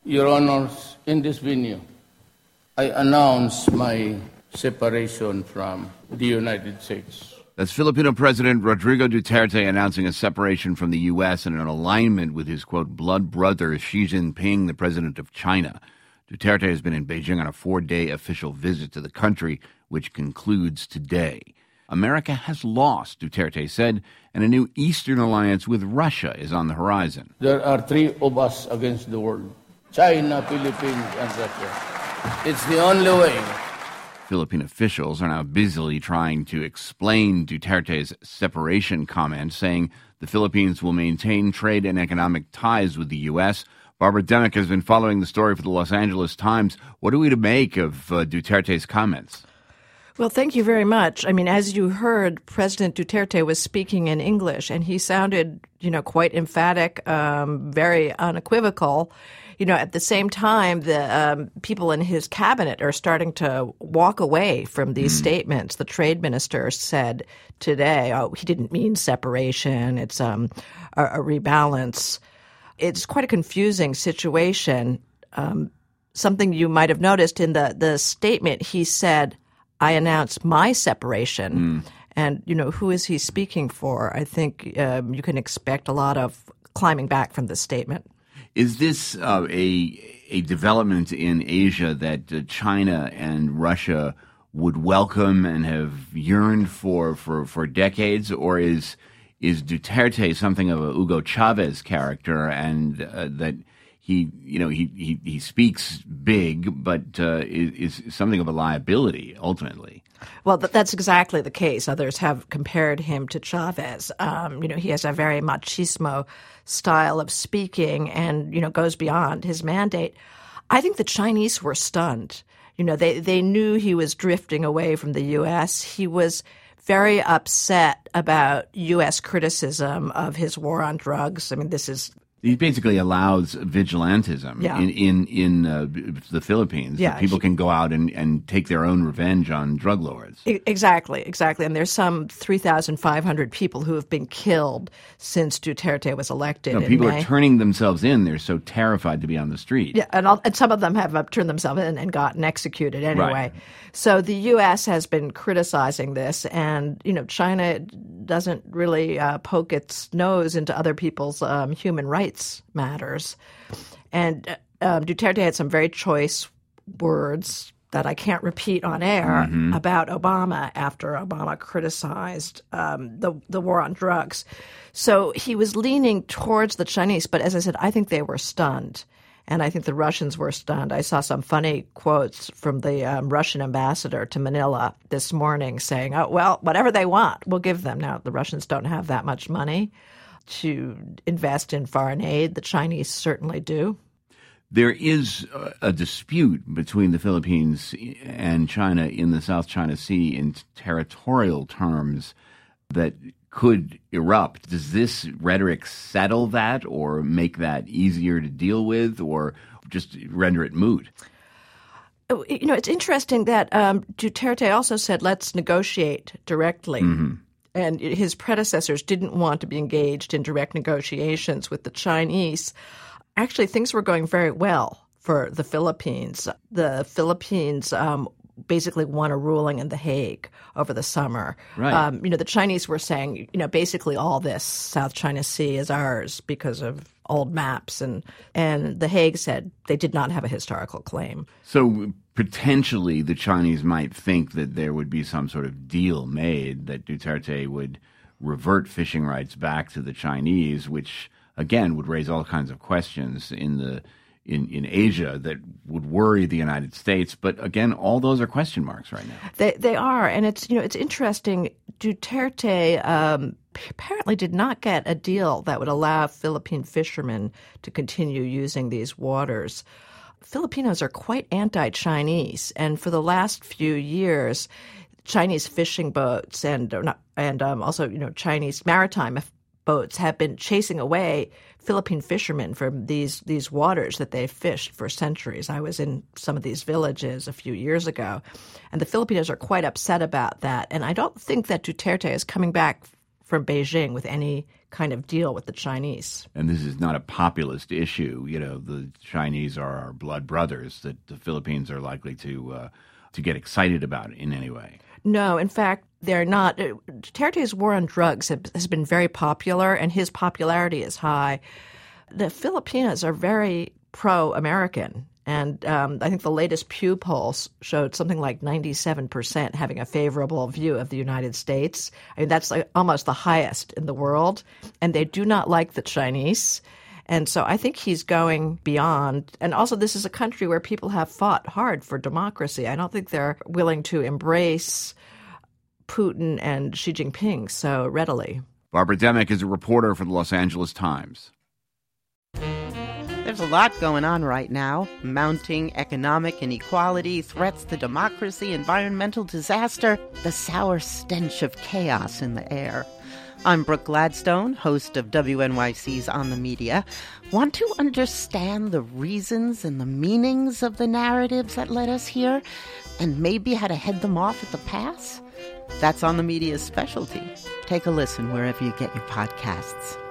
Your Honors, in this venue, I announce my separation from the United States. That's Filipino President Rodrigo Duterte announcing a separation from the U.S. and an alignment with his, quote, blood brother Xi Jinping, the president of China. Duterte has been in Beijing on a 4-day official visit to the country, which concludes today. America has lost, Duterte said, and a new Eastern alliance with Russia is on the horizon. There are three of us against the world: China, Philippines, and Russia. It's the only way. Philippine officials are now busily trying to explain Duterte's separation comment, saying the Philippines will maintain trade and economic ties with the U.S. Barbara Demick has been following the story for the Los Angeles Times. What are we to make of Duterte's comments? Well, thank you very much. I mean, as you heard, President Duterte was speaking in English, and he sounded, quite emphatic, very unequivocal. At the same time, the people in his cabinet are starting to walk away from these statements. The trade minister said today, he didn't mean separation. It's a rebalance. It's quite a confusing situation. Something you might have noticed in the statement, he said, I announce my separation. And, who is he speaking for? I think you can expect a lot of climbing back from this statement. Is this a development in Asia that China and Russia would welcome and have yearned for decades, or is Duterte something of a Hugo Chavez character, and that he speaks big, but is something of a liability ultimately? Well, that's exactly the case. Others have compared him to Chavez. He has a very machismo style of speaking and, goes beyond his mandate. I think the Chinese were stunned. They knew he was drifting away from the U.S. He was very upset about U.S. criticism of his war on drugs. I mean, he basically allows vigilantism in the Philippines. Yeah, people can go out and take their own revenge on drug lords. Exactly. And there's some 3,500 people who have been killed since Duterte was elected in people May. Are turning themselves in. They're so terrified to be on the street. Yeah, and some of them have turned themselves in and gotten executed anyway. Right. So the U.S. has been criticizing this, and China doesn't really poke its nose into other people's human rights matters. And Duterte had some very choice words that I can't repeat on air about Obama after Obama criticized the war on drugs. So he was leaning towards the Chinese, but as I said, I think they were stunned. And I think the Russians were stunned. I saw some funny quotes from the Russian ambassador to Manila this morning saying, oh, well, whatever they want, we'll give them. Now, the Russians don't have that much money to invest in foreign aid. The Chinese certainly do. There is a dispute between the Philippines and China in the South China Sea in territorial terms that could erupt. Does this rhetoric settle that or make that easier to deal with or just render it moot? It's interesting that Duterte also said, let's negotiate directly. And his predecessors didn't want to be engaged in direct negotiations with the Chinese. Actually, things were going very well for the Philippines. The Philippines basically won a ruling in The Hague over the summer. Right. The Chinese were saying, basically all this South China Sea is ours because of old maps. And The Hague said they did not have a historical claim. So potentially the Chinese might think that there would be some sort of deal made, that Duterte would revert fishing rights back to the Chinese, which, again, would raise all kinds of questions in Asia that would worry the United States. But again, all those are question marks right now. They are. And it's interesting. Duterte apparently did not get a deal that would allow Philippine fishermen to continue using these waters. Filipinos are quite anti-Chinese. And for the last few years, Chinese fishing boats and also Chinese maritime boats have been chasing away Philippine fishermen from these waters that they've fished for centuries. I was in some of these villages a few years ago, and the Filipinos are quite upset about that. And I don't think that Duterte is coming back from Beijing with any kind of deal with the Chinese. And this is not a populist issue. You know, the Chinese are our blood brothers that the Philippines are likely to get excited about in any way. No, in fact, they're not. Duterte's war on drugs has been very popular, and his popularity is high. The Filipinos are very pro-American, and I think the latest Pew polls showed something like 97% having a favorable view of the United States. I mean, that's almost the highest in the world, and they do not like the Chinese. And so I think he's going beyond. And also, this is a country where people have fought hard for democracy. I don't think they're willing to embrace Putin and Xi Jinping so readily. Barbara Demick is a reporter for the Los Angeles Times. There's a lot going on right now. Mounting economic inequality, threats to democracy, environmental disaster, the sour stench of chaos in the air. I'm Brooke Gladstone, host of WNYC's On the Media. Want to understand the reasons and the meanings of the narratives that led us here, and maybe how to head them off at the pass? That's On the Media's specialty. Take a listen wherever you get your podcasts.